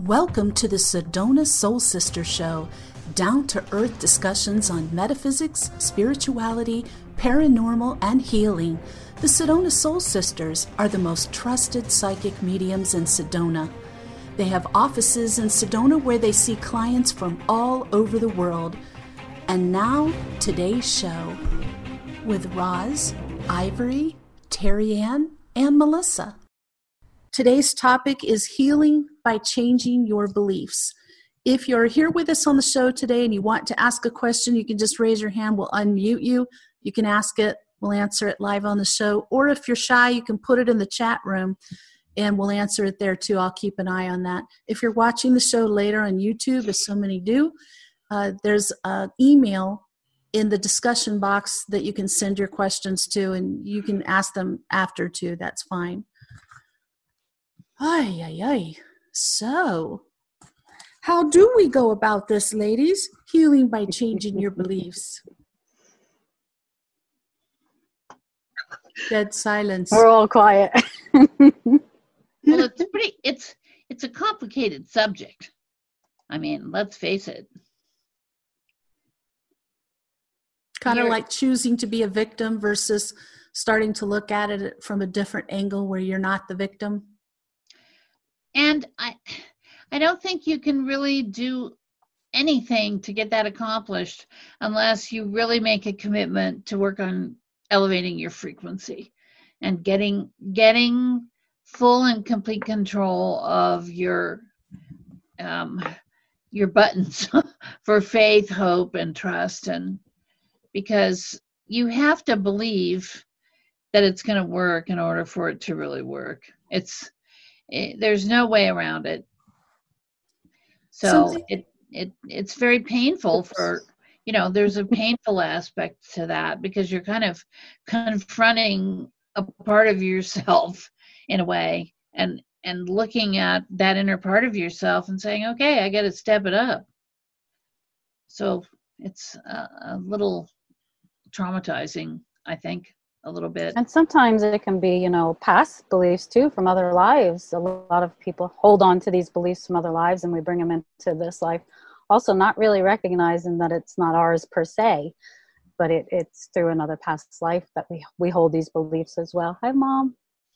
Welcome to the Sedona Soul Sister Show, down-to-earth discussions on metaphysics, spirituality, paranormal, and healing. The Sedona Soul Sisters are the most trusted psychic mediums in Sedona. They have offices in Sedona where they see clients from all over the world. And now, today's show with Roz, Ivory, Terry Ann, and Melissa. Today's topic is healing by changing your beliefs. If you're here with us on the show today and you want to ask a question, you can just raise your hand. We'll unmute you. You can ask it. We'll answer it live on the show. Or if you're shy, you can put it in the chat room and we'll answer it there too. I'll keep an eye on that. If you're watching the show later on YouTube, as so many do, there's an email in the discussion box that you can send your questions to, and you can ask them after too. That's fine. Ay, ay, ay. So, how do we go about this, ladies? Healing by changing your beliefs. Dead silence. We're all quiet. Well, it's a complicated subject. I mean, let's face it. Kind of like choosing to be a victim versus starting to look at it from a different angle where you're not the victim. And I don't think you can really do anything to get that accomplished unless you really make a commitment to work on elevating your frequency and getting full and complete control of your buttons for faith, hope, and trust. And because you have to believe that it's going to work in order for it to really work. There's no way around it. So it's very painful for, there's a painful aspect to that because you're kind of confronting a part of yourself in a way and looking at that inner part of yourself and saying, okay, I got to step it up. So it's a little traumatizing, I think. A little bit. And sometimes it can be, past beliefs too from other lives. A lot of people hold on to these beliefs from other lives and we bring them into this life. Also not really recognizing that it's not ours per se, but it's through another past life that we hold these beliefs as well. Hi, Mom.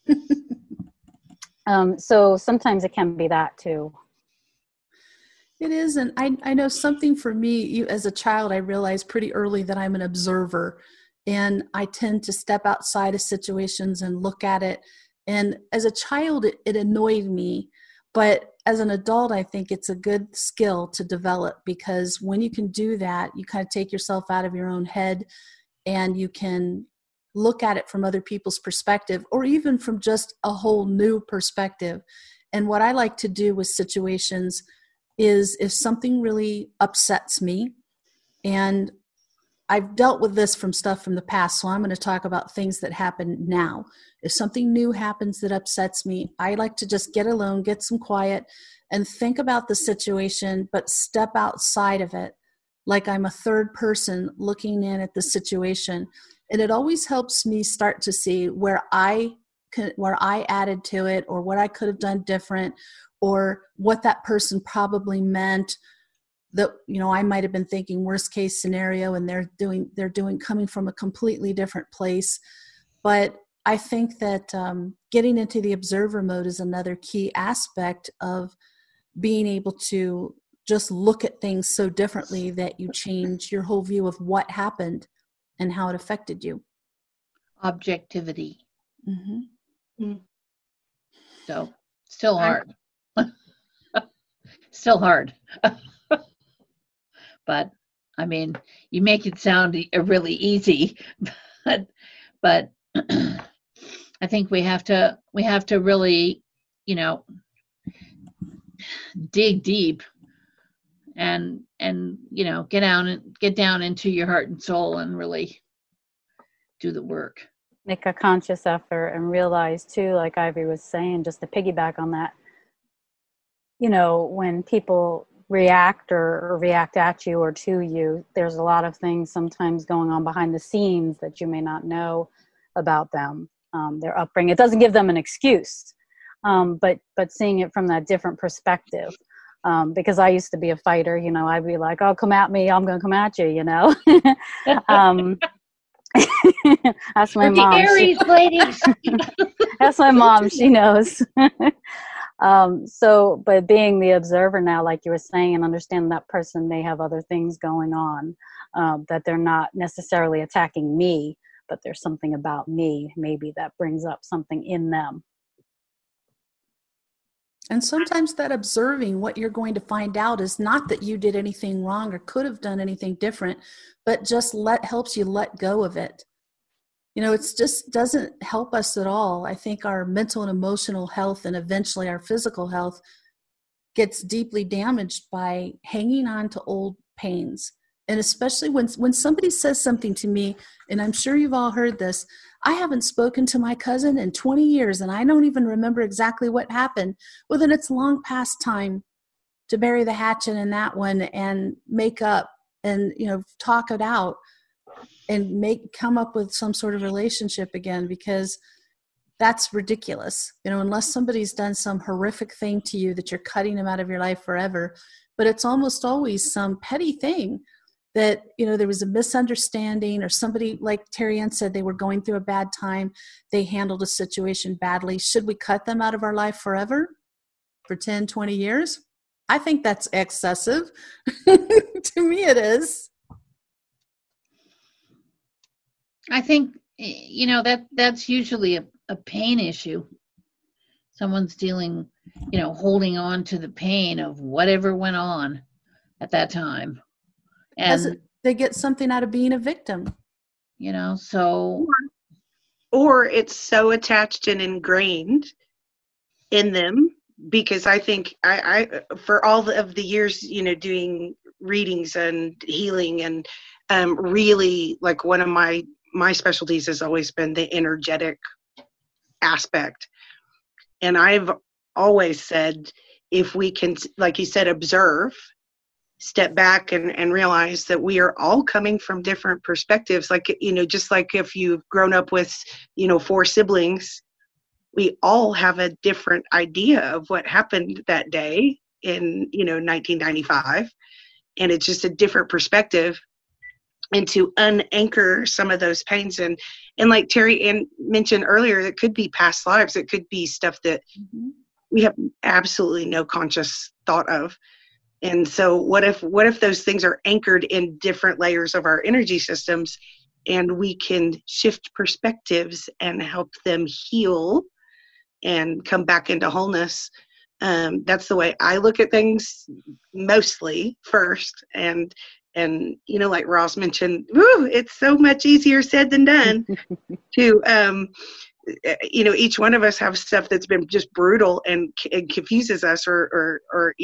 So sometimes it can be that too. It is. And I know something for me, as a child, I realized pretty early that I'm an observer. And I tend to step outside of situations and look at it. And as a child, it annoyed me. But as an adult, I think it's a good skill to develop because when you can do that, you kind of take yourself out of your own head and you can look at it from other people's perspective or even from just a whole new perspective. And what I like to do with situations is if something really upsets me, and I've dealt with this from stuff from the past, so I'm going to talk about things that happen now. If something new happens that upsets me, I like to just get alone, get some quiet, and think about the situation, but step outside of it like I'm a third person looking in at the situation. And it always helps me start to see where I added to it or what I could have done different or what that person probably meant. That, I might have been thinking worst case scenario and they're doing coming from a completely different place. But I think that getting into the observer mode is another key aspect of being able to just look at things so differently that you change your whole view of what happened and how it affected you. Objectivity. Mm-hmm. So still hard. Still hard. But I mean, you make it sound really easy, but I think we have to really, dig deep and get down into your heart and soul and really do the work. Make a conscious effort and realize too, like Ivy was saying, just to piggyback on that, when people react or react at you or to you, there's a lot of things sometimes going on behind the scenes that you may not know about them, their upbringing. It doesn't give them an excuse, but seeing it from that different perspective. Because I used to be a fighter, I'd be like, oh, come at me, I'm going to come at you, That's my the mom. Aries ladies. That's my mom. She knows. But being the observer now, like you were saying, and understanding that person may have other things going on, that they're not necessarily attacking me, but there's something about me maybe that brings up something in them. And sometimes that observing, what you're going to find out is not that you did anything wrong or could have done anything different, but just helps you let go of it. It just doesn't help us at all. I think our mental and emotional health and eventually our physical health gets deeply damaged by hanging on to old pains. And especially when somebody says something to me, and I'm sure you've all heard this, I haven't spoken to my cousin in 20 years and I don't even remember exactly what happened. Well, then it's long past time to bury the hatchet in that one and make up and, talk it out and come up with some sort of relationship again, because that's ridiculous. Unless somebody's done some horrific thing to you that you're cutting them out of your life forever. But it's almost always some petty thing that, there was a misunderstanding, or somebody, like Terry Ann said, they were going through a bad time. They handled a situation badly. Should we cut them out of our life forever for 10, 20 years? I think that's excessive. To me, it is. I think, that's usually a pain issue. Someone's dealing, holding on to the pain of whatever went on at that time. And they get something out of being a victim. So. Or it's so attached and ingrained in them, because I think I for all of the years, doing readings and healing, and really, like, one of my specialties has always been the energetic aspect. And I've always said, if we can, like you said, observe, step back and realize that we are all coming from different perspectives. Like, just like if you've grown up with, 4 siblings, we all have a different idea of what happened that day in, 1995. And it's just a different perspective. And to unanchor some of those pains, and like Terry Ann mentioned earlier, it could be past lives. It could be stuff that we have absolutely no conscious thought of. And so what if those things are anchored in different layers of our energy systems, and we can shift perspectives and help them heal and come back into wholeness? That's the way I look at things mostly first. And like Ross mentioned, it's so much easier said than done to, each one of us have stuff that's been just brutal and confuses us or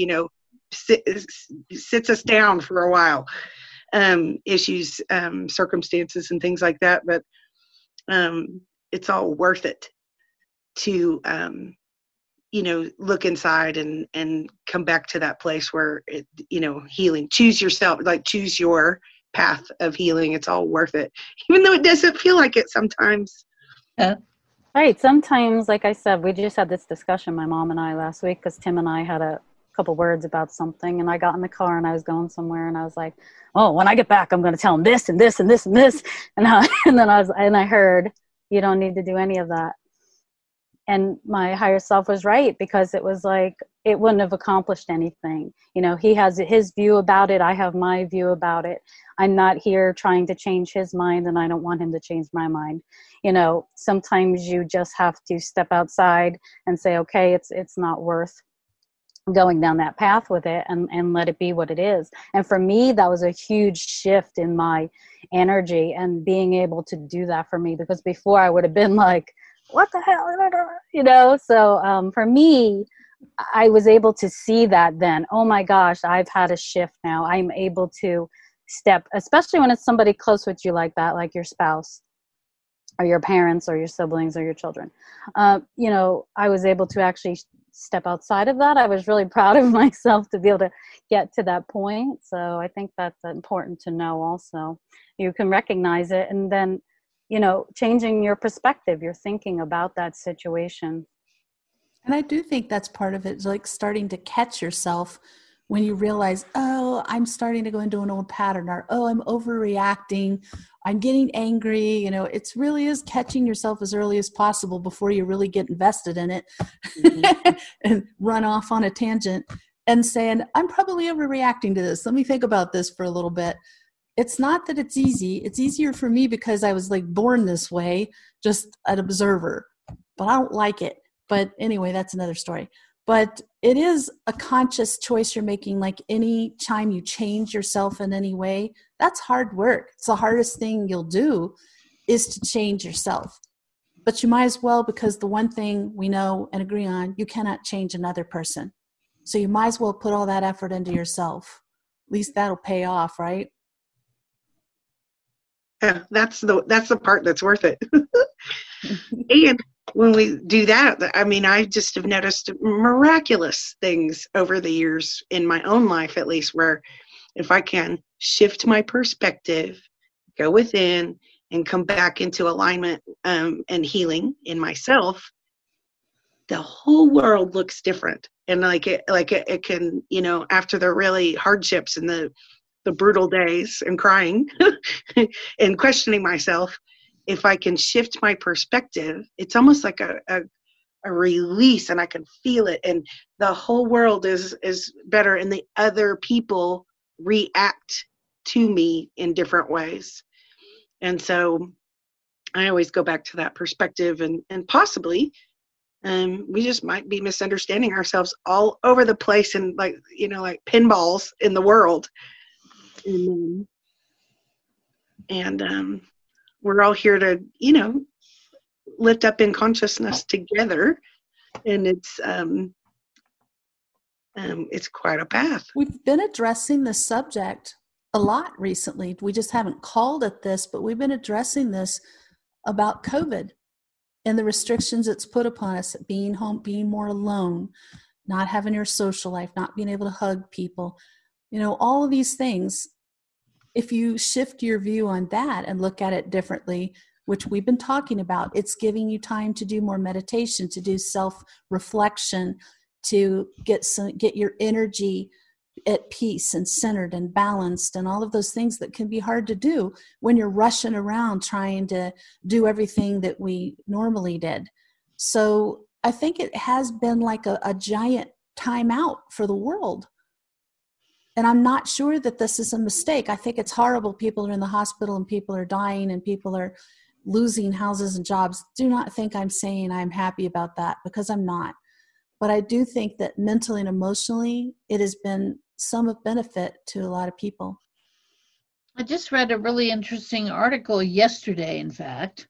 sits us down for a while, issues, circumstances and things like that. But it's all worth it to, look inside and come back to that place where healing, choose yourself, like choose your path of healing. It's all worth it, even though it doesn't feel like it sometimes. Right. Sometimes, like I said, we just had this discussion, my mom and I, last week, because Tim and I had a couple words about something, and I got in the car and I was going somewhere, and I was like, oh, when I get back, I'm going to tell him this and this and this and this. And then I heard, you don't need to do any of that. And my higher self was right, because it was like, it wouldn't have accomplished anything. He has his view about it. I have my view about it. I'm not here trying to change his mind, and I don't want him to change my mind. Sometimes you just have to step outside and say, okay, it's not worth going down that path with it, and let it be what it is. And for me, that was a huge shift in my energy, and being able to do that for me, because before I would have been like, what the hell, so for me, I was able to see that then, oh my gosh, I've had a shift now. I'm able to step, especially when it's somebody close with you like that, like your spouse or your parents or your siblings or your children. I was able to actually step outside of that. I was really proud of myself to be able to get to that point. So I think that's important to know also. You can recognize it, and then, changing your perspective, your thinking about that situation. And I do think that's part of it, like starting to catch yourself when you realize, oh, I'm starting to go into an old pattern, or, oh, I'm overreacting, I'm getting angry. You know, it's really is catching yourself as early as possible before you really get invested in it and run off on a tangent and saying, I'm probably overreacting to this. Let me think about this for a little bit. It's not that it's easy. It's easier for me because I was like born this way, just an observer, but I don't like it. But anyway, that's another story. But it is a conscious choice you're making. Like any time you change yourself in any way, that's hard work. It's the hardest thing you'll do is to change yourself. But you might as well, because the one thing we know and agree on, you cannot change another person. So you might as well put all that effort into yourself. At least that'll pay off, right? Yeah, that's the part that's worth it. And when we do that, I mean, I just have noticed miraculous things over the years in my own life, at least, where if I can shift my perspective, go within, and come back into alignment and healing in myself, the whole world looks different. And it can, you know, after the really hardships and the brutal days and crying and questioning myself, if I can shift my perspective, it's almost like a release, and I can feel it, and the whole world is better, and the other people react to me in different ways. And so I always go back to that perspective, and possibly we just might be misunderstanding ourselves all over the place, and like, you know, like pinballs in the world. And we're all here to, you know, lift up in consciousness together, and it's quite a path. We've been addressing this subject a lot recently. We just haven't called it this, but we've been addressing this about COVID and the restrictions it's put upon us, being home, being more alone, not having your social life, not being able to hug people, you know, all of these things. If you shift your view on that and look at it differently, which we've been talking about, it's giving you time to do more meditation, to do self-reflection, to get your energy at peace and centered and balanced, and all of those things that can be hard to do when you're rushing around trying to do everything that we normally did. So I think it has been like a giant time out for the world. And I'm not sure that this is a mistake. I think it's horrible. People are in the hospital and people are dying and people are losing houses and jobs. Do not think I'm saying I'm happy about that, because I'm not. But I do think that mentally and emotionally, it has been some of benefit to a lot of people. I just read a really interesting article yesterday, in fact,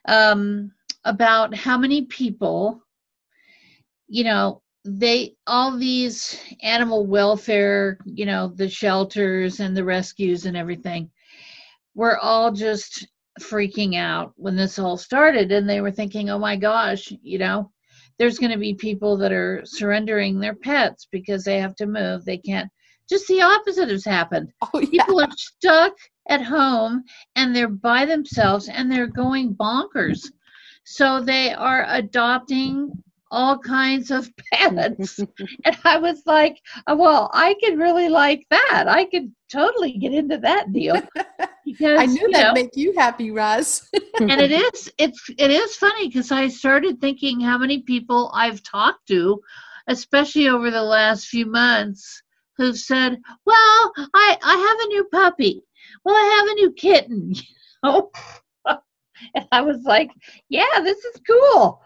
about how many people, you know, all these animal welfare, you know, the shelters and the rescues and everything, were all just freaking out when this all started. And they were thinking, oh my gosh, you know, there's going to be people that are surrendering their pets because they have to move. They can't. Just the opposite has happened. Oh, yeah. People are stuck at home and they're by themselves and they're going bonkers. So they are adopting all kinds of pets. And I was like, oh, well, I could really like that. I could totally get into that deal. Because I knew that'd make you happy, Roz. And it is funny, because I started thinking how many people I've talked to, especially over the last few months, who've said, well, I have a new puppy. Well, I have a new kitten. You know? And I was like, yeah, this is cool.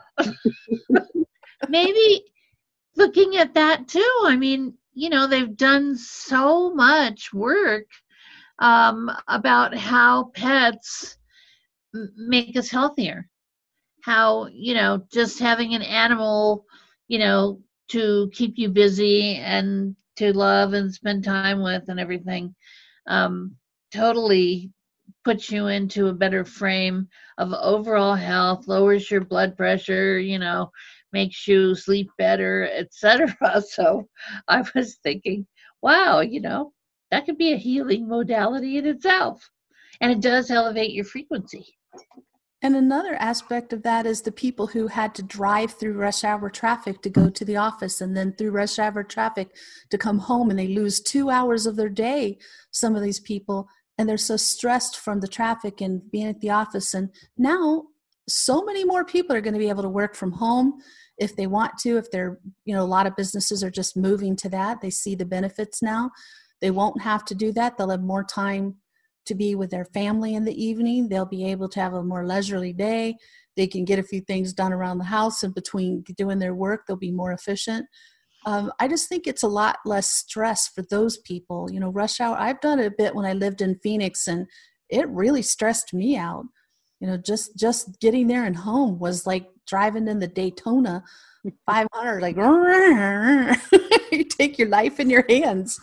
Maybe looking at that too. I mean, you know, they've done so much work about how pets make us healthier. How, you know, just having an animal, you know, to keep you busy and to love and spend time with and everything, totally puts you into a better frame of overall health, lowers your blood pressure, you know, makes you sleep better, etc. So I was thinking, wow, you know, that could be a healing modality in itself. And it does elevate your frequency. And another aspect of that is the people who had to drive through rush hour traffic to go to the office, and then through rush hour traffic to come home, and they lose 2 hours of their day, some of these people, and they're so stressed from the traffic and being at the office. And now so many more people are going to be able to work from home if they want to. If they're, a lot of businesses are just moving to that. They see the benefits now. They won't have to do that. They'll have more time to be with their family in the evening. They'll be able to have a more leisurely day. They can get a few things done around the house, and between doing their work, they'll be more efficient. I just think it's a lot less stress for those people. Rush hour, I've done it a bit when I lived in Phoenix, and it really stressed me out. Just getting there and home was like driving in the Daytona 500, like you take your life in your hands.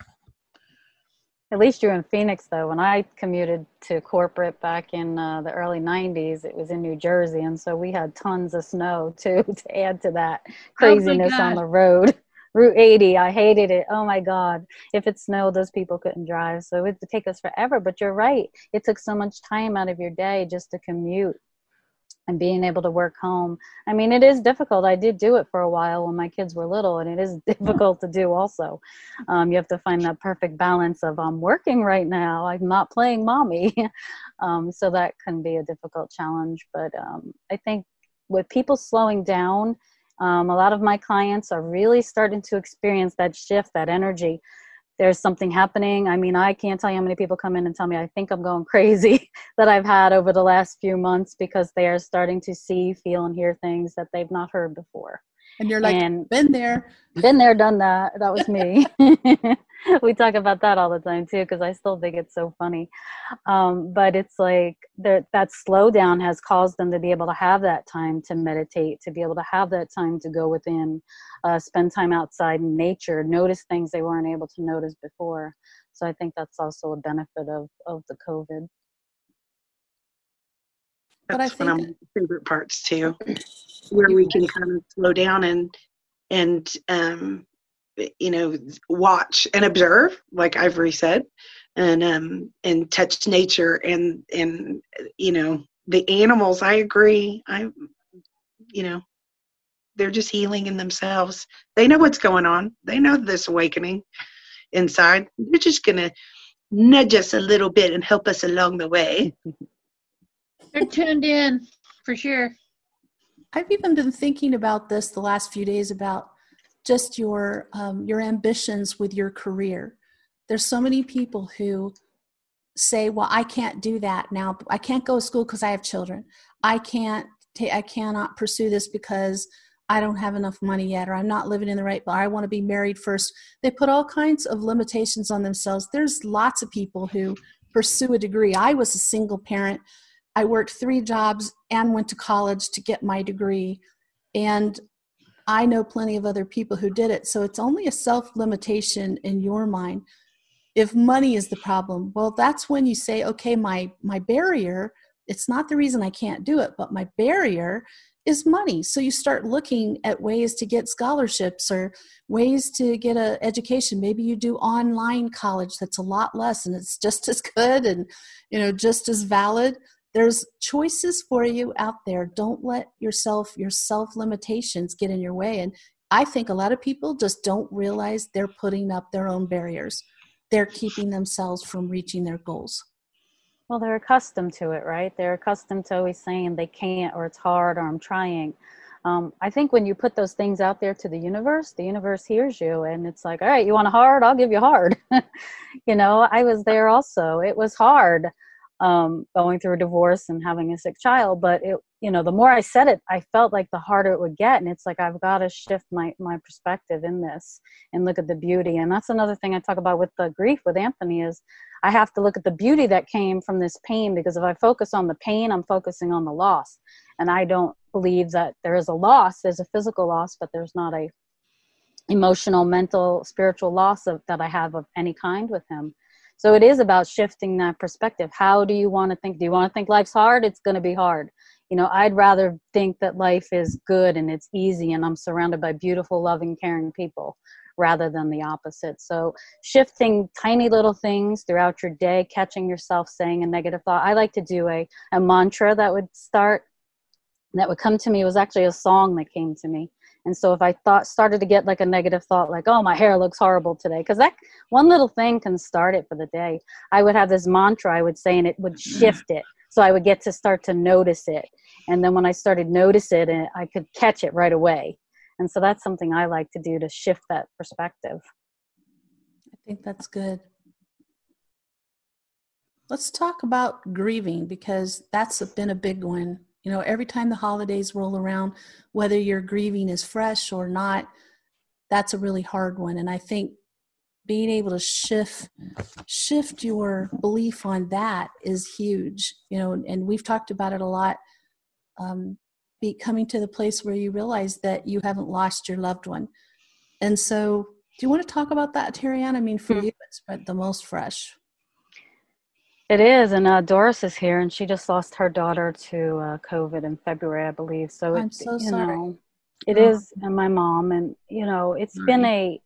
At least you're in Phoenix, though. When I commuted to corporate back in the early 90s, it was in New Jersey. And so we had tons of snow, too, to add to that craziness on the road. Route 80, I hated it. Oh, my God. If it snowed, those people couldn't drive. So it would take us forever. But you're right. It took so much time out of your day just to commute and being able to work home. I mean, it is difficult. I did do it for a while when my kids were little, and it is difficult to do also. You have to find that perfect balance of I'm working right now, I'm not playing mommy. So that can be a difficult challenge. But I think with people slowing down, a lot of my clients are really starting to experience that shift, that energy. There's something happening. I mean, I can't tell you how many people come in and tell me I think I'm going crazy that I've had over the last few months, because they are starting to see, feel, and hear things that they've not heard before. And you're like, been there, done that. That was me. We talk about that all the time too, because I still think it's so funny. But it's like that slowdown has caused them to be able to have that time to meditate, to be able to have that time to go within, spend time outside in nature, notice things they weren't able to notice before. So I think that's also a benefit of the COVID. That's one of my favorite parts too, where we can kind of slow down and watch and observe, like Ivory said, and touch nature and the animals. I agree. They're just healing in themselves. They know what's going on. They know this awakening inside. They're just gonna nudge us a little bit and help us along the way. They're tuned in for sure. I've even been thinking about this the last few days, about just your ambitions with your career. There's so many people who say, well, I can't do that now. I can't go to school because I have children. I cannot pursue this because I don't have enough money yet, or I'm not living in the right, or I want to be married first. They put all kinds of limitations on themselves. There's lots of people who pursue a degree. I was a single parent. I worked 3 jobs and went to college to get my degree. And I know plenty of other people who did it. So it's only a self-limitation in your mind. If money is the problem, well, that's when you say, okay, my barrier, it's not the reason I can't do it, but my barrier is money. So you start looking at ways to get scholarships or ways to get an education. Maybe you do online college that's a lot less and it's just as good and just as valid. There's choices for you out there. Don't let your self limitations get in your way. And I think a lot of people just don't realize they're putting up their own barriers. They're keeping themselves from reaching their goals. Well, they're accustomed to it, right? They're accustomed to always saying they can't, or it's hard, or I'm trying. I think when you put those things out there to the universe hears you, and it's like, all right, you want a hard? I'll give you hard. I was there also. It was hard. Going through a divorce and having a sick child, but the more I said it, I felt like the harder it would get. And it's like, I've got to shift my perspective in this and look at the beauty. And that's another thing I talk about with the grief with Anthony, is I have to look at the beauty that came from this pain, because if I focus on the pain, I'm focusing on the loss. And I don't believe that there is a loss. There's a physical loss, but there's not a emotional, mental, spiritual loss that I have of any kind with him. So it is about shifting that perspective. How do you want to think? Do you want to think life's hard? It's going to be hard. I'd rather think that life is good and it's easy and I'm surrounded by beautiful, loving, caring people, rather than the opposite. So shifting tiny little things throughout your day, catching yourself saying a negative thought. I like to do a mantra that would come to me. It was actually a song that came to me. And so if I started to get like a negative thought, like, oh, my hair looks horrible today, because that one little thing can start it for the day, I would have this mantra I would say, and it would shift it. So I would get to start to notice it. And then when I started notice it, I could catch it right away. And so that's something I like to do to shift that perspective. I think that's good. Let's talk about grieving, because that's been a big one. You know, every time the holidays roll around, whether your grieving is fresh or not, that's a really hard one. And I think being able to shift your belief on that is huge. You know, and we've talked about it a lot. Coming to the place where you realize that you haven't lost your loved one. And so, do you want to talk about that, Terry-Ann? I mean, for you, it's the most fresh. It is, and Doris is here, and she just lost her daughter to COVID in February, I believe. So I'm so sorry. It is, and my mom, and it's been a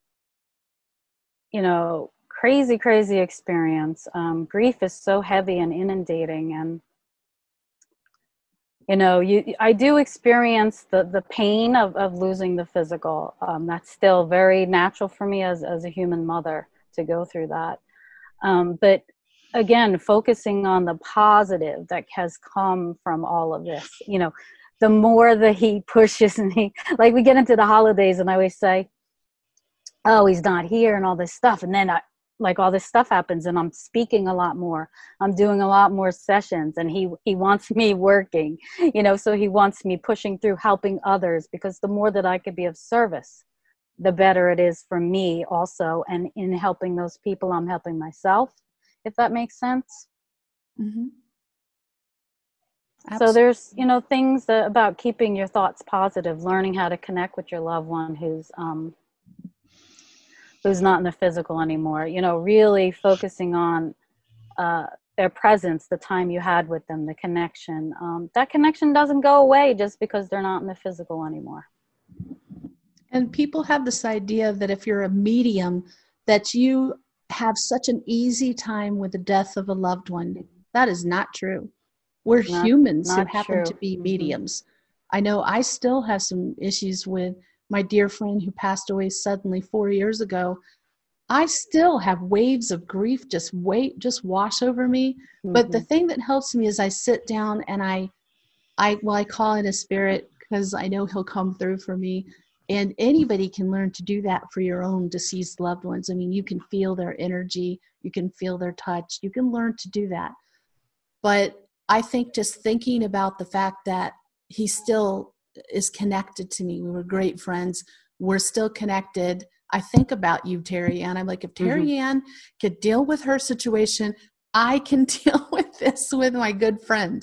crazy experience. Grief is so heavy and inundating, and I do experience the pain of losing the physical. That's still very natural for me as a human mother to go through that. But again, focusing on the positive that has come from all of this, the more that he pushes me, like we get into the holidays and I always say, oh, he's not here and all this stuff. And then all this stuff happens and I'm speaking a lot more. I'm doing a lot more sessions and he wants me working, so he wants me pushing through, helping others, because the more that I could be of service, the better it is for me also. And in helping those people, I'm helping myself, if that makes sense. Mm-hmm. So there's, things about keeping your thoughts positive, learning how to connect with your loved one who's not in the physical anymore, really focusing on their presence, the time you had with them, the connection. That connection doesn't go away just because they're not in the physical anymore. And people have this idea that if you're a medium, that you have such an easy time with the death of a loved one. That is not true. We're humans who happen to be mediums. I know I still have some issues with my dear friend who passed away suddenly 4 years ago. I still have waves of grief just wash over me. Mm-hmm. But the thing that helps me is I sit down and I call in a spirit, because I know he'll come through for me. And anybody can learn to do that for your own deceased loved ones. I mean, you can feel their energy, you can feel their touch, you can learn to do that. But I think just thinking about the fact that he still is connected to me. We were great friends. We're still connected. I think about you, Terry-Ann. I'm like, if Terry-Ann could deal with her situation, I can deal with this with my good friend.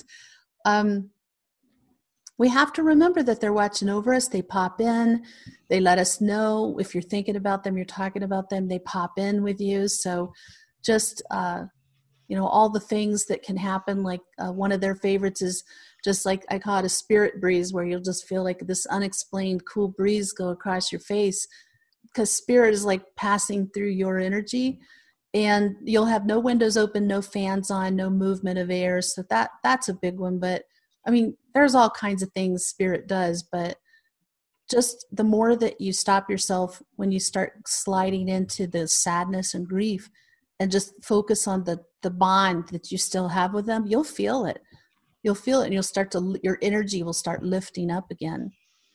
We have to remember that they're watching over us. They pop in. They let us know if you're thinking about them, you're talking about them. They pop in with you. So just, all the things that can happen. Like one of their favorites is just like, I call it a spirit breeze, where you'll just feel like this unexplained cool breeze go across your face, because spirit is like passing through your energy, and you'll have no windows open, no fans on, no movement of air. So that's a big one. But I mean, there's all kinds of things spirit does, but just the more that you stop yourself when you start sliding into the sadness and grief, and just focus on the bond that you still have with them, you'll feel it. You'll feel it, and your energy will start lifting up again.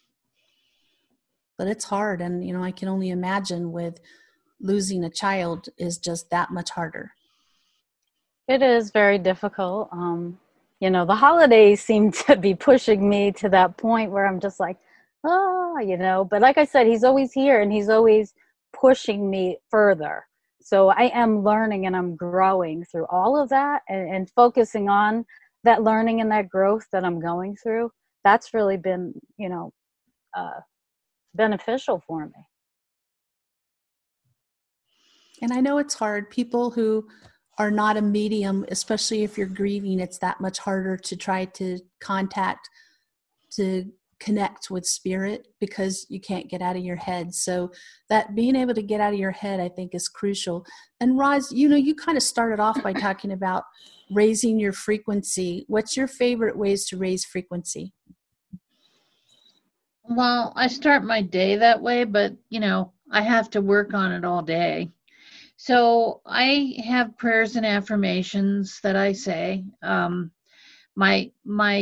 But it's hard, and I can only imagine with losing a child is just that much harder. It is very difficult. The holidays seem to be pushing me to that point where I'm just like, but like I said, he's always here and he's always pushing me further. So I am learning and I'm growing through all of that, and focusing on that learning and that growth that I'm going through. That's really been, beneficial for me. And I know it's hard. People who are not a medium, especially if you're grieving, it's that much harder to try to contact, to connect with spirit because you can't get out of your head. So that being able to get out of your head, I think, is crucial. And Roz, you kind of started off by talking about raising your frequency. What's your favorite ways to raise frequency? Well, I start my day that way, but I have to work on it all day. So I have prayers and affirmations that I say. My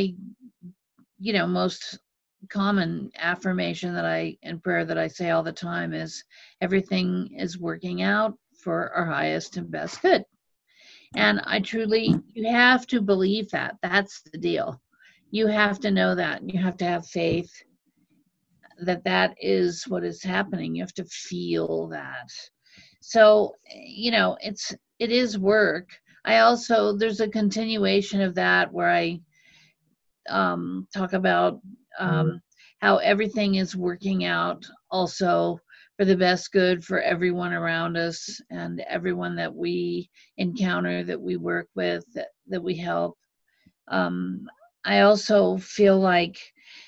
most common affirmation and prayer that I say all the time is everything is working out for our highest and best good. And you have to believe that. That's the deal. You have to know that. You have to have faith that is what is happening. You have to feel that. So, it is work. There's a continuation of that where I talk about how everything is working out also for the best good for everyone around us and everyone that we encounter, that we work with, that we help. I also feel like,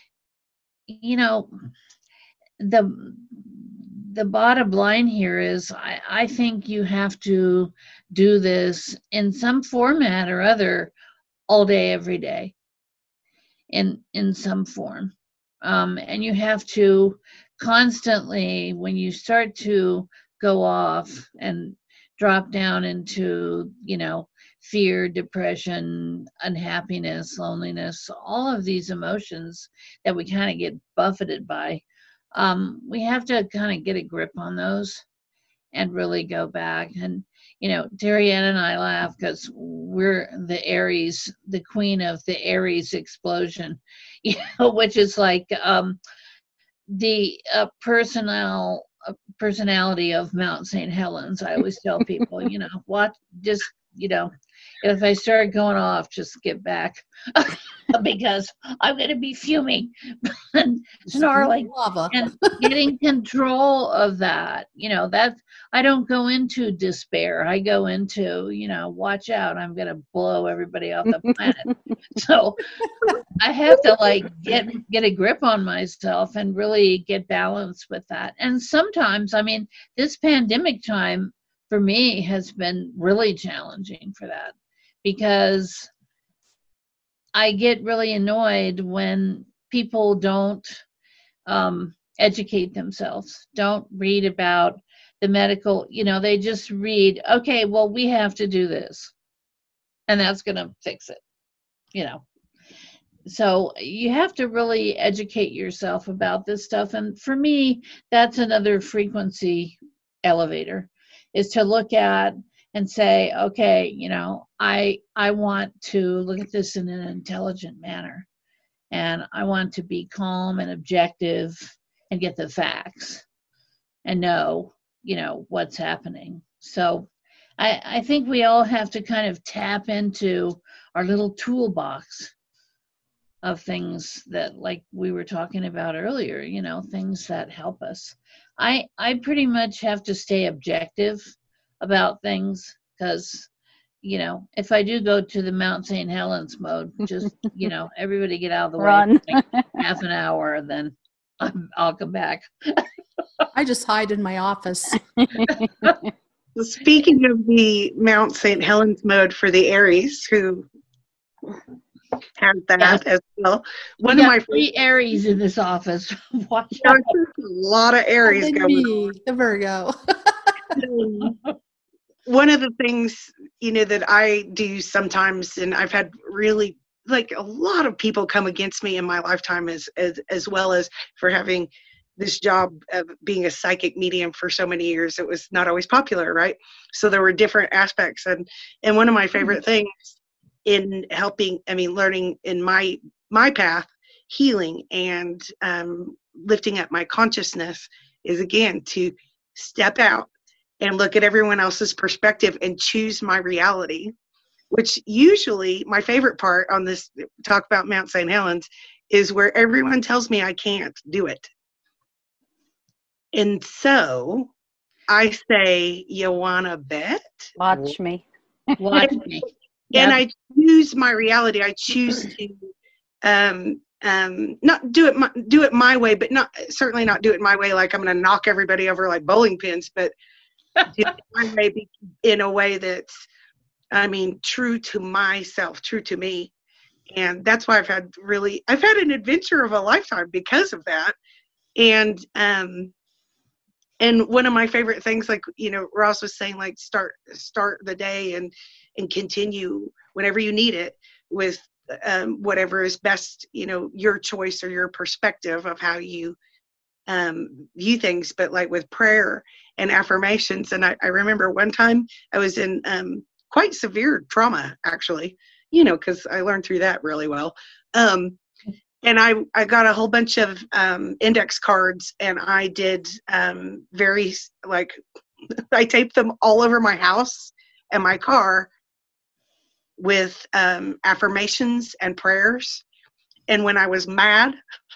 the bottom line here is I think you have to do this in some format or other all day, every day, in some form. And you have to constantly, when you start to go off and drop down into, fear, depression, unhappiness, loneliness, all of these emotions that we kind of get buffeted by, we have to kind of get a grip on those and really go back. And, Darianne and I laugh because we're the Aries, the queen of the Aries explosion, which is like the personality of Mount St. Helens. I always tell people, if I start going off, just get back because I'm going to be fuming and snarling and getting control of that. I don't go into despair. I go into, watch out, I'm going to blow everybody off the planet. So I have to get a grip on myself and really get balanced with that. And sometimes, this pandemic time for me has been really challenging for that, because I get really annoyed when people don't educate themselves, don't read about the medical, they just read, okay, well, we have to do this and that's going to fix it, So you have to really educate yourself about this stuff. And for me, that's another frequency elevator, is to look at and say, okay, I want to look at this in an intelligent manner, and I want to be calm and objective and get the facts and know, what's happening. So I think we all have to kind of tap into our little toolbox of things that, like we were talking about earlier, things that help us. I pretty much have to stay objective about things, because if I do go to the Mount St. Helens mode, just everybody get out of the Run. way for like half an hour, then I'll come back. I just hide in my office. Speaking of the Mount St. Helens mode for the Aries, who have that as well. One of my three Aries in this office. Watch out. A lot of Aries going on. The Virgo. One of the things, that I do sometimes, and I've had really, a lot of people come against me in my lifetime, as well as for having this job of being a psychic medium for so many years. It was not always popular, right? So there were different aspects. And one of my favorite things in learning in my path, healing and lifting up my consciousness, is again to step out and look at everyone else's perspective and choose my reality, which usually my favorite part on this talk about Mount St. Helens is where everyone tells me I can't do it. And so I say, you wanna bet? Watch me. Watch me. And I choose my reality. I choose to not do it my way, but certainly not do it my way like I'm going to knock everybody over like bowling pins, but do it my way in a way that's, I mean, true to myself, true to me. And that's why I've had an adventure of a lifetime because of that. And one of my favorite things, like, you know, Ross was saying, like, start the day and continue whenever you need it with whatever is best, you know, your choice or your perspective of how you view things, but like with prayer and affirmations. And I remember one time I was in quite severe trauma, actually, you know, because I learned through that really well. And I got a whole bunch of index cards, and I did I taped them all over my house and my car with affirmations and prayers. And when I was mad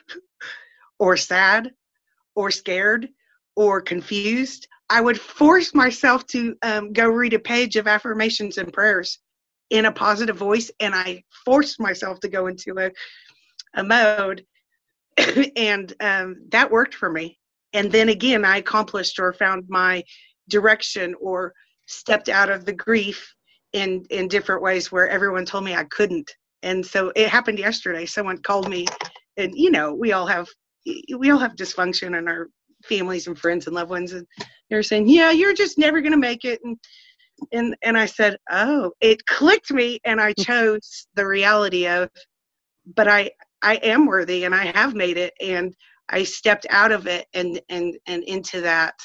or sad or scared or confused, I would force myself to go read a page of affirmations and prayers in a positive voice. And I forced myself to go into a mode and that worked for me. And then again, I accomplished or found my direction or stepped out of the grief in different ways where everyone told me I couldn't. And so it happened yesterday. Someone called me, and you know, we all have dysfunction in our families and friends and loved ones, and they're saying, yeah, you're just never going to make it. And I said, oh, it clicked me, and I chose the reality of, but I am worthy, and I have made it, and I stepped out of it and into that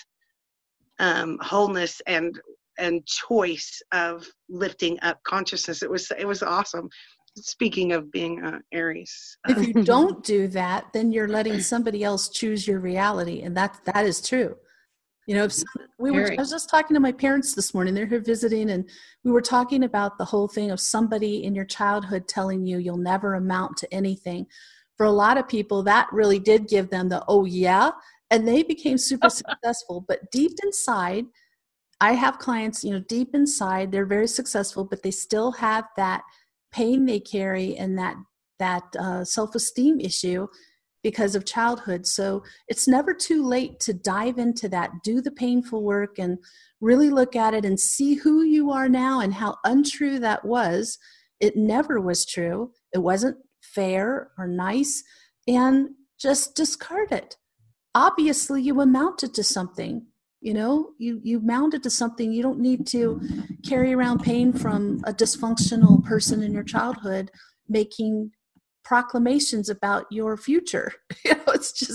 wholeness and choice of lifting up consciousness. It was awesome. Speaking of being Aries, if you don't do that, then you're letting somebody else choose your reality, and that is true. You know, I was just talking to my parents this morning. They're here visiting, and we were talking about the whole thing of somebody in your childhood telling you you'll never amount to anything. For a lot of people, that really did give them the, oh yeah, and they became super successful. But deep inside, I have clients, you know, deep inside, they're very successful, but they still have that pain they carry and that self-esteem issue because of childhood. So it's never too late to dive into that, do the painful work, and really look at it and see who you are now and how untrue that was. It never was true. It wasn't fair or nice, and just discard it. Obviously, you amounted to something. You know, you mounted to something. You don't need to carry around pain from a dysfunctional person in your childhood making proclamations about your future. You know,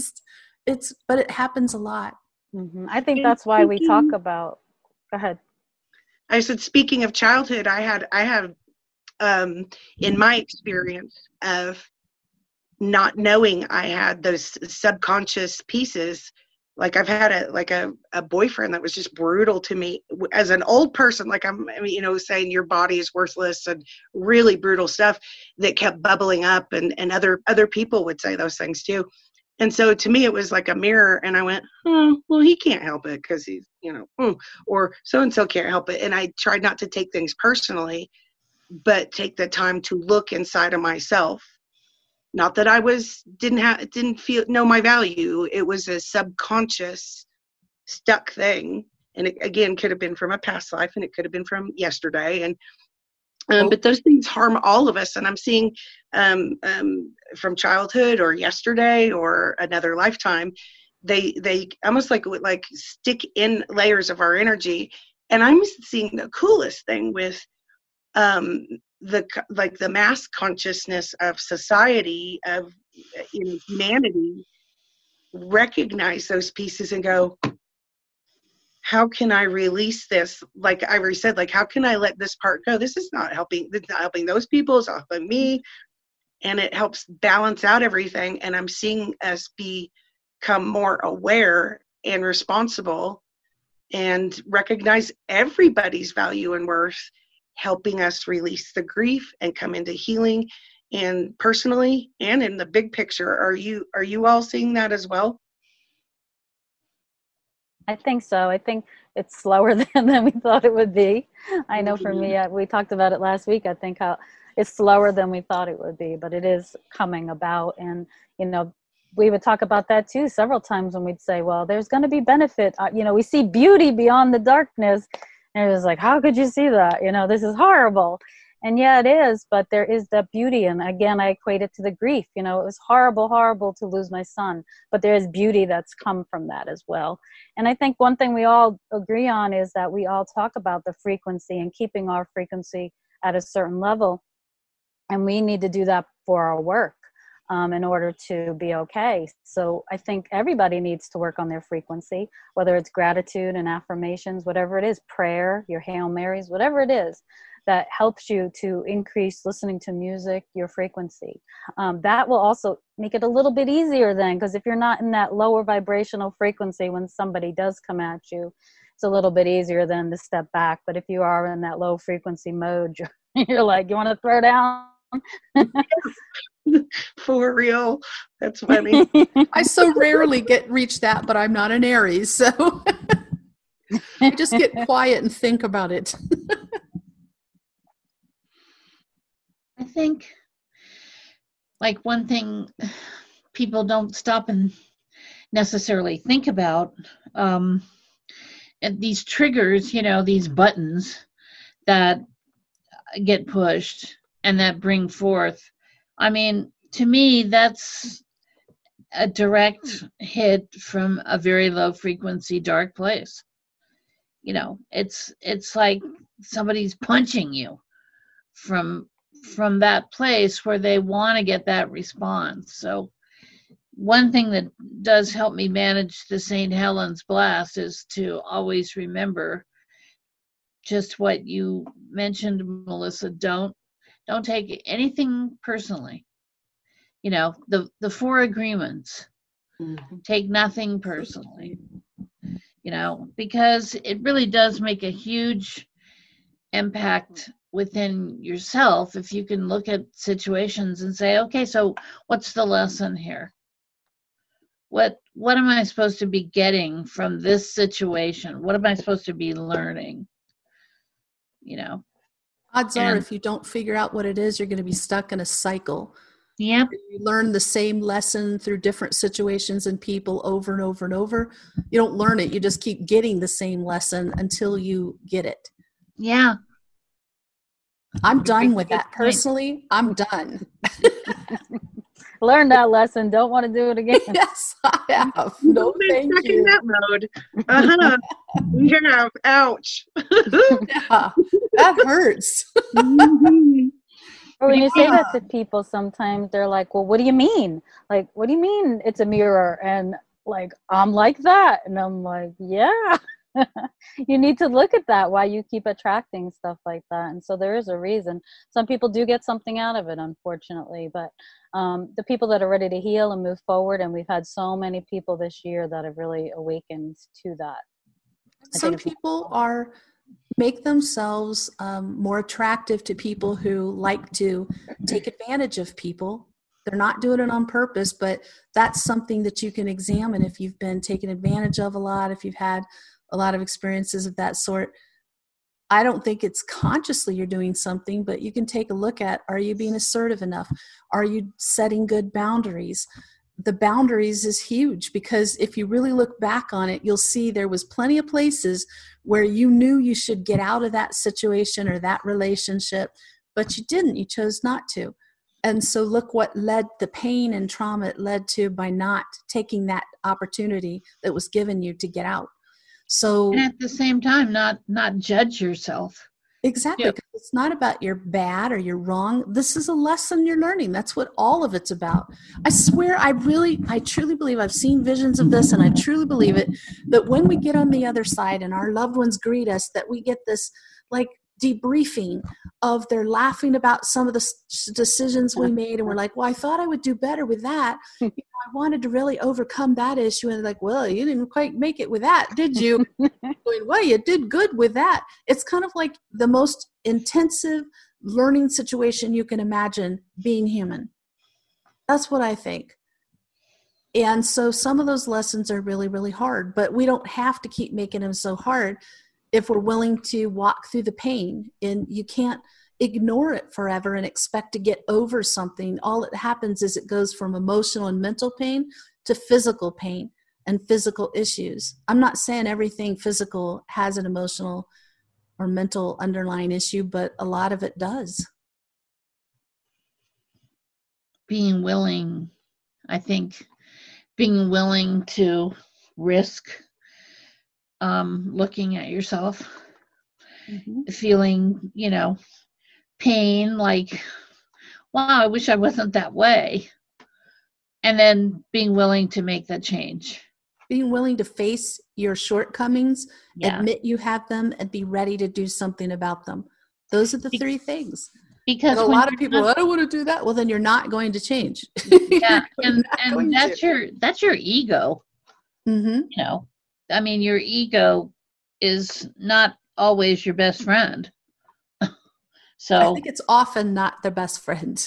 but it happens a lot. Mm-hmm. I think that's why we talk about, go ahead. I said, speaking of childhood, I have in my experience of not knowing I had those subconscious pieces. Like I've had a boyfriend that was just brutal to me as an old person. Like you know, saying your body is worthless and really brutal stuff that kept bubbling up, and other people would say those things too. And so to me, it was like a mirror, and I went, oh, well, he can't help it because he's, you know, or so-and-so can't help it. And I tried not to take things personally, but take the time to look inside of myself. Not that I didn't know my value. It was a subconscious stuck thing. And it, again, could have been from a past life, and it could have been from yesterday. And but those things harm all of us. And I'm seeing from childhood or yesterday or another lifetime, they almost like stick in layers of our energy. And I'm seeing the coolest thing with the mass consciousness of society, of, you know, humanity, recognize those pieces and go, how can I release this? Like Ivory said, like, how can I let this part go? This is not helping. It's not helping those people. It's not helping me. And it helps balance out everything. And I'm seeing us become more aware and responsible and recognize everybody's value and worth, helping us release the grief and come into healing. And personally and in the big picture, are you all seeing that as well? I think so. I think it's slower than we thought it would be. I know for me, we talked about it last week. I think how it's slower than we thought it would be, but it is coming about. And, you know, we would talk about that too several times when we'd say, well, there's going to be benefit. You know, we see beauty beyond the darkness. And it was like, how could you see that? You know, this is horrible. And yeah, it is, but there is that beauty. And again, I equate it to the grief. You know, it was horrible, horrible to lose my son, but there is beauty that's come from that as well. And I think one thing we all agree on is that we all talk about the frequency and keeping our frequency at a certain level. And we need to do that for our work in order to be okay. So I think everybody needs to work on their frequency, whether it's gratitude and affirmations, whatever it is, prayer, your Hail Marys, whatever it is that helps you to increase listening to music, your frequency. That will also make it a little bit easier then, because if you're not in that lower vibrational frequency when somebody does come at you, it's a little bit easier then to step back. But if you are in that low frequency mode, you're like, you want to throw down? For real. That's funny. I so rarely reach that, but I'm not an Aries, so I just get quiet and think about it. I think, like, one thing people don't stop and necessarily think about, and these triggers, you know, these buttons that get pushed and that bring forth. I mean, to me, that's a direct hit from a very low frequency, dark place. You know, it's like somebody's punching you from that place where they want to get that response. So one thing that does help me manage the St. Helens blast is to always remember just what you mentioned, Melissa. Don't take anything personally. You know, the 4 agreements. Mm-hmm. Take nothing personally. You know, because it really does make a huge impact within yourself if you can look at situations and say, okay, so what's the lesson here? What am I supposed to be getting from this situation? What am I supposed to be learning? You know, Odds are, if you don't figure out what it is, you're going to be stuck in a cycle. Yep. You learn the same lesson through different situations and people over and over and over. You don't learn it. You just keep getting the same lesson until you get it. Yeah. I'm done with that. Personally, I'm done. Learn that lesson. Don't want to do it again. Yes, I have. No, thank stuck you. in that mode. Uh-huh. Yeah. Ouch. Yeah, that hurts. Mhm. Or when you say Yeah. that to people, sometimes they're like, well, what do you mean? Like, what do you mean it's a mirror? And like, I'm like that. And I'm like, yeah. You need to look at that, why you keep attracting stuff like that. And so there is a reason. Some people do get something out of it, unfortunately, but the people that are ready to heal and move forward, and we've had so many people this year that have really awakened to that. Some people make themselves more attractive to people who like to take advantage of people. They're not doing it on purpose, but that's something that you can examine if you've been taken advantage of a lot, if you've had a lot of experiences of that sort. I don't think it's consciously you're doing something, but you can take a look at, are you being assertive enough? Are you setting good boundaries? The boundaries is huge, because if you really look back on it, you'll see there was plenty of places where you knew you should get out of that situation or that relationship, but you didn't. You chose not to. And so look what led the pain and trauma it led to by not taking that opportunity that was given you to get out. So, and at the same time, not judge yourself. Exactly. Yep. It's not about you're bad or you're wrong. This is a lesson you're learning. That's what all of it's about. I swear, I truly believe, I've seen visions of this, and I truly believe it, that when we get on the other side and our loved ones greet us, that we get this like debriefing of they're laughing about some of the decisions we made, and we're like, well, I thought I would do better with that. I wanted to really overcome that issue. And they're like, well, you didn't quite make it with that, did you? Going, well, you did good with that. It's kind of like the most intensive learning situation you can imagine being human. That's what I think. And so some of those lessons are really, really hard, but we don't have to keep making them so hard if we're willing to walk through the pain. And you can't ignore it forever and expect to get over something. All that happens is it goes from emotional and mental pain to physical pain and physical issues. I'm not saying everything physical has an emotional or mental underlying issue, but a lot of it does. Being willing, I think, being willing to risk looking at yourself, feeling, pain, like, wow, I wish I wasn't that way. And then being willing to make that change. Being willing to face your shortcomings, admit you have them, and be ready to do something about them. Those are the three things. Because and a lot of people, I don't want to do that. Well, then you're not going to change. Yeah, and that's your ego. I mean, your ego is not always your best friend. So I think it's often not their best friend.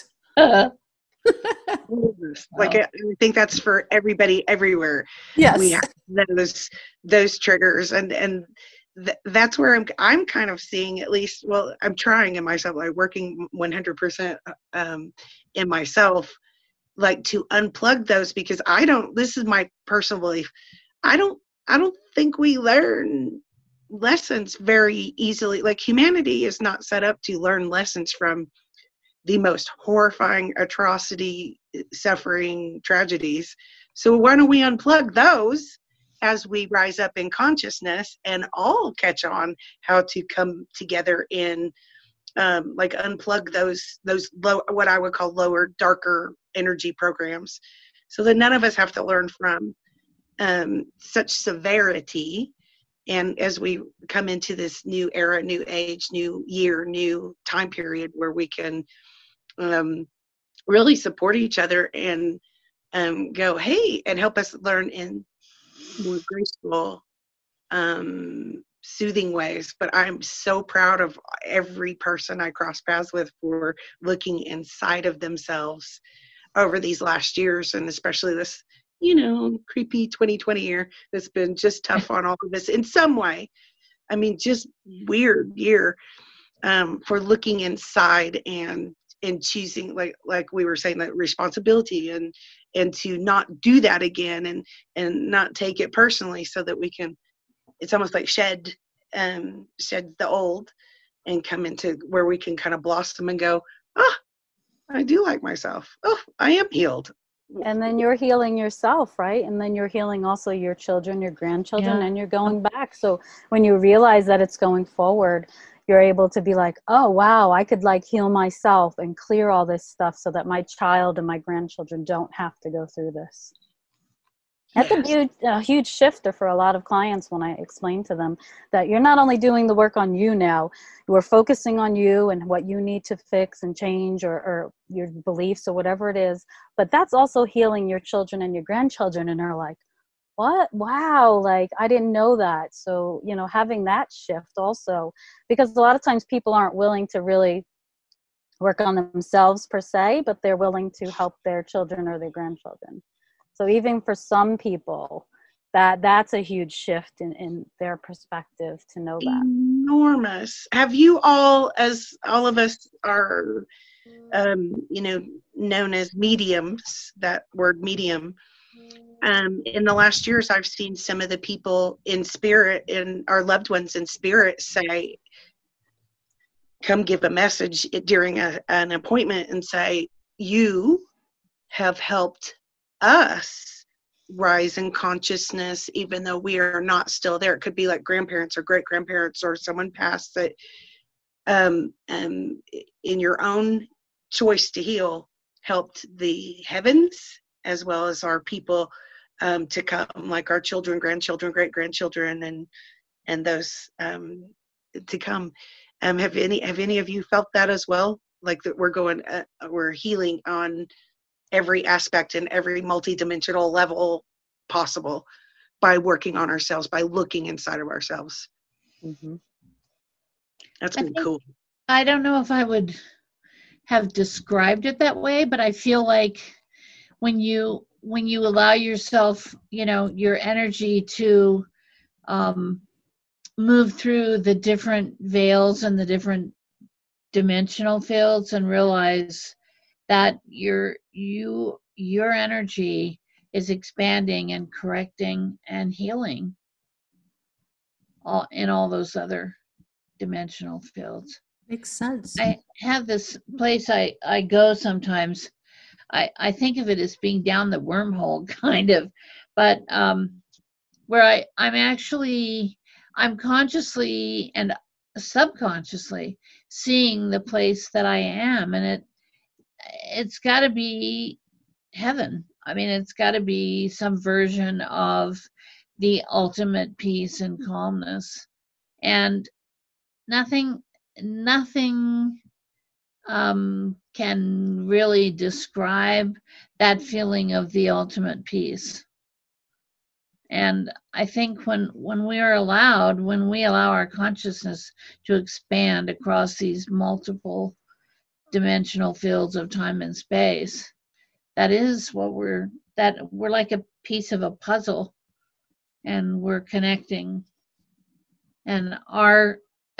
Like I think that's for everybody everywhere. Yes, we have those triggers, and that's where I'm kind of seeing, at least. Well, I'm trying in myself, like working 100% in myself, like to unplug those, because this is my personal belief. I don't think we learn lessons very easily. Like, humanity is not set up to learn lessons from the most horrifying atrocity, suffering, tragedies. So why don't we unplug those as we rise up in consciousness and all catch on how to come together in like unplug those low, what I would call lower, darker energy programs, so that none of us have to learn from such severity. And as we come into this new era, new age, new year, new time period, where we can really support each other and go, hey, and help us learn in more graceful, soothing ways. But I'm so proud of every person I cross paths with for looking inside of themselves over these last years, and especially this, creepy 2020 year that's been just tough on all of us in some way. I mean, just weird year for looking inside and choosing, like we were saying, that responsibility and to not do that again and not take it personally, so that we can, it's almost like shed the old and come into where we can kind of blossom and go, I do like myself. Oh, I am healed. And then you're healing yourself, right? And then you're healing also your children, your grandchildren, and you're going back. So when you realize that it's going forward, you're able to be like, oh, wow, I could heal myself and clear all this stuff so that my child and my grandchildren don't have to go through this. That's a huge shifter for a lot of clients when I explain to them that you're not only doing the work on you now, you're focusing on you and what you need to fix and change, or your beliefs or whatever it is, but that's also healing your children and your grandchildren. And they're like, what? Wow, I didn't know that. So, having that shift also, because a lot of times people aren't willing to really work on themselves per se, but they're willing to help their children or their grandchildren. So even for some people, that's a huge shift in their perspective to know that. Enormous. Have you all, as all of us are, known as mediums, that word medium, in the last years, I've seen some of the people in spirit, and our loved ones in spirit, say, come give a message during an appointment and say, you have helped us rise in consciousness, even though we are not still there. It could be like grandparents or great grandparents or someone passed, that in your own choice to heal, helped the heavens as well as our people to come, like our children, grandchildren, great grandchildren, and those to come. Have any of you felt that as well? Like that we're healing on every aspect and every multidimensional level possible by working on ourselves, by looking inside of ourselves. Mm-hmm. That's been cool. I don't know if I would have described it that way, but I feel like when you allow yourself, your energy to move through the different veils and the different dimensional fields and realize that your energy is expanding and correcting and healing all those other dimensional fields. Makes sense. I have this place I go sometimes. I think of it as being down the wormhole kind of, but where I'm consciously and subconsciously seeing the place that I am, and it's got to be heaven. I mean, it's got to be some version of the ultimate peace and calmness, and nothing can really describe that feeling of the ultimate peace. And I think when we allow our consciousness to expand across these multiple dimensional fields of time and space, that is what we're like a piece of a puzzle, and we're connecting. And our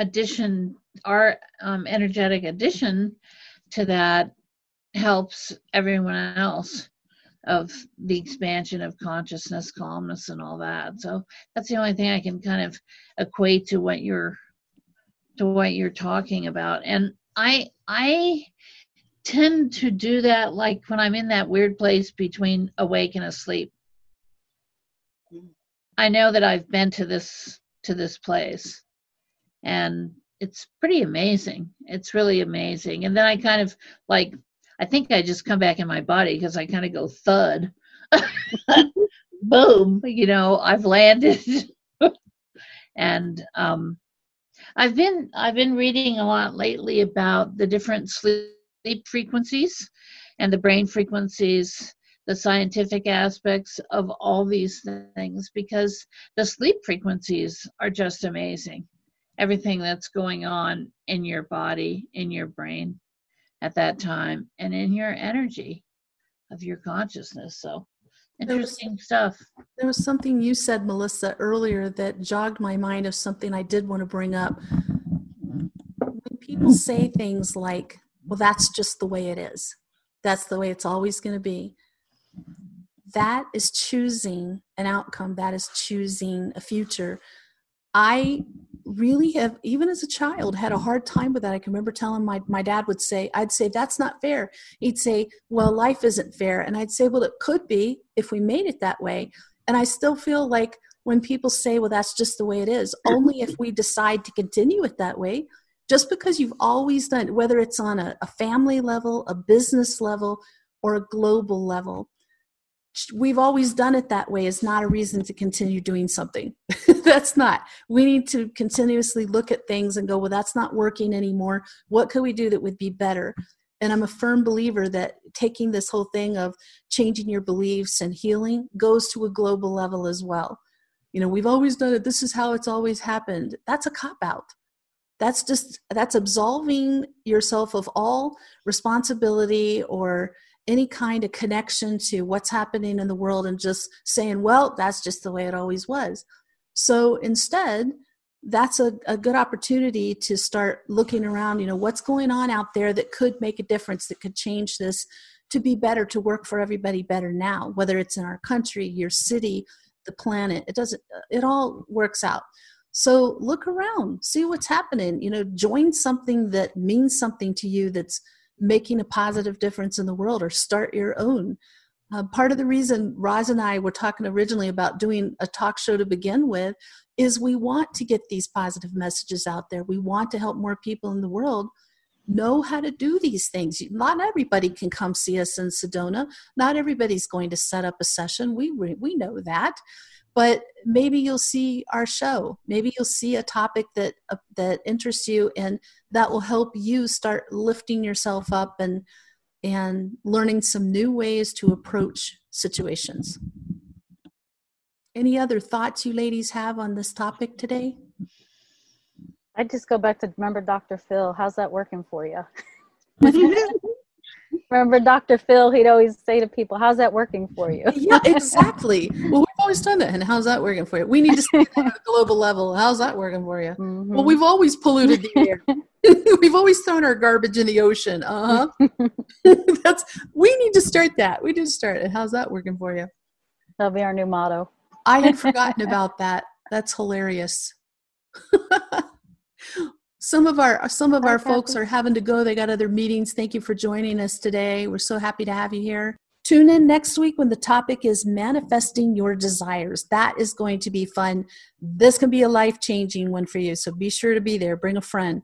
energetic addition to that helps everyone else of the expansion of consciousness, calmness, and all that. So that's the only thing I can kind of equate to what you're talking about. And I tend to do that like when I'm in that weird place between awake and asleep. I know that I've been to this place, and it's pretty amazing. It's really amazing. And then I kind of I think I just come back in my body because I kind of go thud. Boom, I've landed. And I've been reading a lot lately about the different sleep frequencies and the brain frequencies, the scientific aspects of all these things, because the sleep frequencies are just amazing. Everything that's going on in your body, in your brain at that time, and in your energy of your consciousness. So interesting stuff. There was something you said, Melissa, earlier that jogged my mind of something I did want to bring up. When people say things like, well, that's just the way it is, that's the way it's always going to be, that is choosing an outcome, that is choosing a future. I really have, even as a child, had a hard time with that. I can remember telling my dad would say, I'd say, that's not fair. He'd say, well, life isn't fair. And I'd say, well, it could be if we made it that way. And I still feel like when people say, well, that's just the way it is, only if we decide to continue it that way. Just because you've always done it, whether it's on a family level, a business level, or a global level, we've always done it that way is not a reason to continue doing something. That's not. We need to continuously look at things and go, well, that's not working anymore. What could we do that would be better? And I'm a firm believer that taking this whole thing of changing your beliefs and healing goes to a global level as well. We've always done it. This is how it's always happened. That's a cop-out. That's absolving yourself of all responsibility or any kind of connection to what's happening in the world and just saying, well, that's just the way it always was. So instead, that's a good opportunity to start looking around, what's going on out there that could make a difference, that could change this to be better, to work for everybody better now, whether it's in our country, your city, the planet. It all works out. So look around, see what's happening, join something that means something to you, that's making a positive difference in the world, or start your own. Part of the reason Roz and I were talking originally about doing a talk show to begin with is we want to get these positive messages out there. We want to help more people in the world know how to do these things. Not everybody can come see us in Sedona. Not everybody's going to set up a session. We know that. But maybe you'll see our show. Maybe you'll see a topic that interests you, and that will help you start lifting yourself up and learning some new ways to approach situations. Any other thoughts you ladies have on this topic today? I just go back to remember Dr. Phil. How's that working for you? Remember Dr. Phil, he'd always say to people, how's that working for you? Yeah, exactly. Well, we've always done that. And how's that working for you? We need to say that on a global level. How's that working for you? Mhm. Well, we've always polluted the air. We've always thrown our garbage in the ocean. We need to start that. We need to start it. How's that working for you? That'll be our new motto. I had forgotten about that. That's hilarious. Some of our folks are having to go. They got other meetings. Thank you for joining us today. We're so happy to have you here. Tune in next week when the topic is manifesting your desires. That is going to be fun. This can be a life-changing one for you, so be sure to be there. Bring a friend.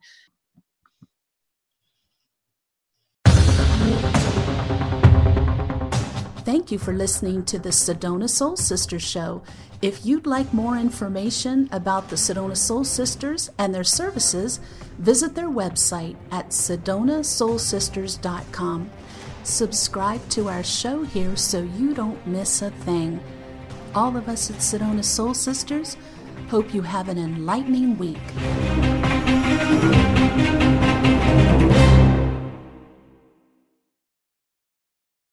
Thank you for listening to the Sedona Soul Sisters Show. If you'd like more information about the Sedona Soul Sisters and their services, visit their website at sedonasoulsisters.com. Subscribe to our show here so you don't miss a thing. All of us at Sedona Soul Sisters hope you have an enlightening week.